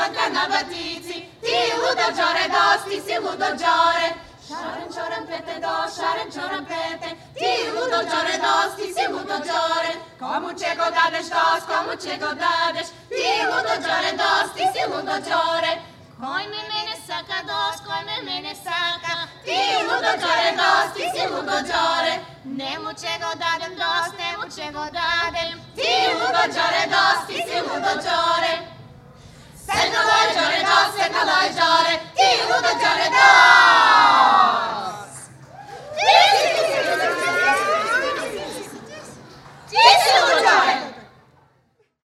Ivanka na batici, ti ludo Đore dos, ti si ludo Đore. Šaren čoran pete dos, šaren čoran pete, ti ludo Đore dos, ti si ludo Đore. Komu čego dadeš dos, komu čego dadeš, ti ludo Đore dos, ti si ludo Đore. Koj me mene saka dos, koj me mene saka, ti ludo Đore dos, ti si ludo Đore. Nemu čego dadem dos, nemu čego dadem, ti ludo Đore dos, ti si ludo Đore.